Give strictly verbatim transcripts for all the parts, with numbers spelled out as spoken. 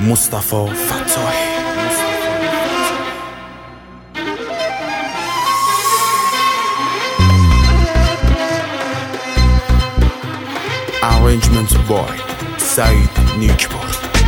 مصطفی فتاحی. Arrangement by سعید نیکبار.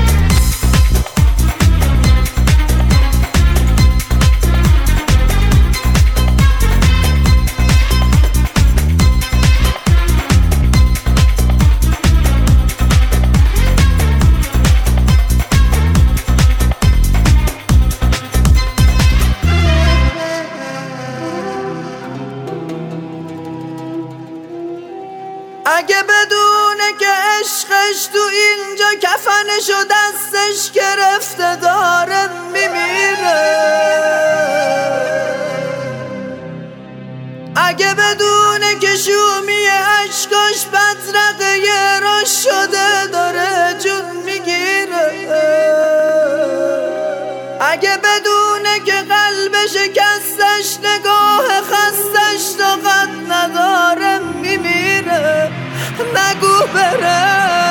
اگه بدونه که عشقش تو اینجا کفنشو دستش گرفته داره میمیره، اگه بدونه که شومی عشقاش بدرقه راش شده داره جون میگیره، اگه بدونه که قلبش شکستش نگاه خستش طاقت نداره میمیره، نگو بره.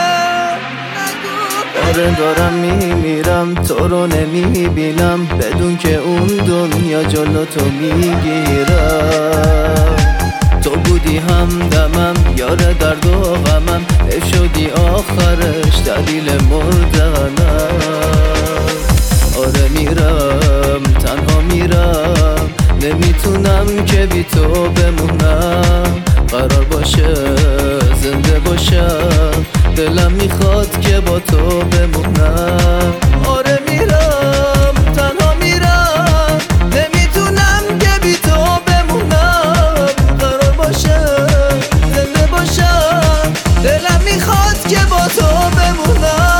آره دارم میمیرم، تو رو نمیبینم بدون که اون دنیا جلو تو میگیرم. تو بودی همدمم، یار درد و غمم، شدی آخرش دلیل مردنم. آره میرم، تنها میرم، نمیتونم که بی تو بمونم. قرار باشه زنده باشم، دلم میخواد که با تو بمونم. آره میرم، تنها میرم، نمیتونم که بی تو بمونم. قرار باشه زنده باشم، دلم میخواد که با تو بمونم.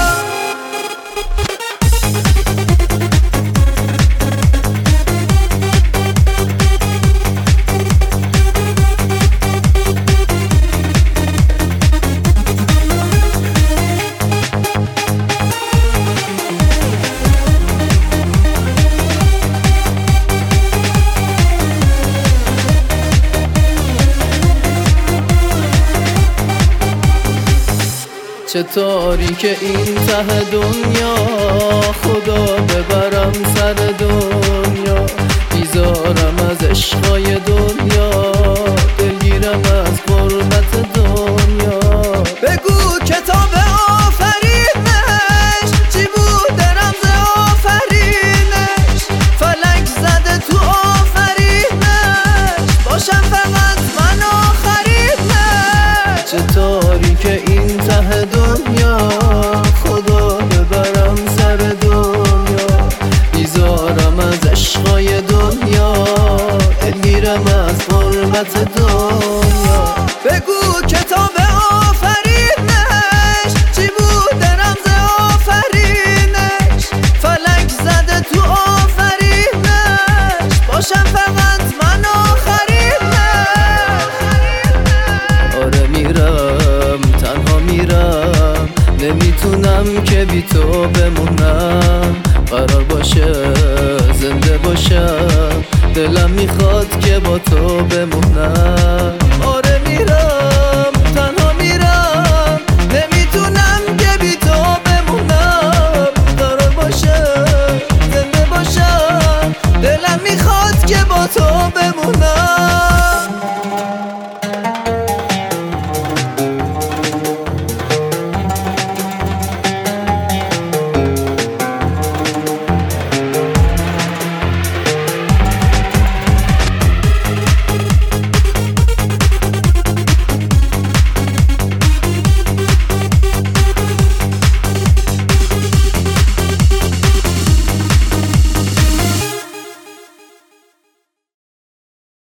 چه تاریک این ته دنیا، خدا ببرم سر دنیا. بیزارم از عشقای دنیا، دلگیرم از غربت دنیا. بگو کتاب آفرینش چی بوده رمز آفرینش، فلک زده تو آفرینش، باشم فقط من آخرینش. چه تاریک این ته دنیا، خدا ببرم سر دنیا. بیزارم از عشقای دنیا، دلگیرم از غربت دنیا. بگو کتاب آفرینش چی بوده رمز آفرینش، فلک زده تو آفرینش، باشم فقط من آخرینش. آره میرم، تنها میرم، نمیتونم که بی تو بمونم. قرار باشه زنده باشم، دلم میخواد که با تو بمونم. آره میرم، تنها میرم، نمیتونم که بی تو بمونم. قرار باشه زنده باشم، دلم میخواد که با تو بمونم.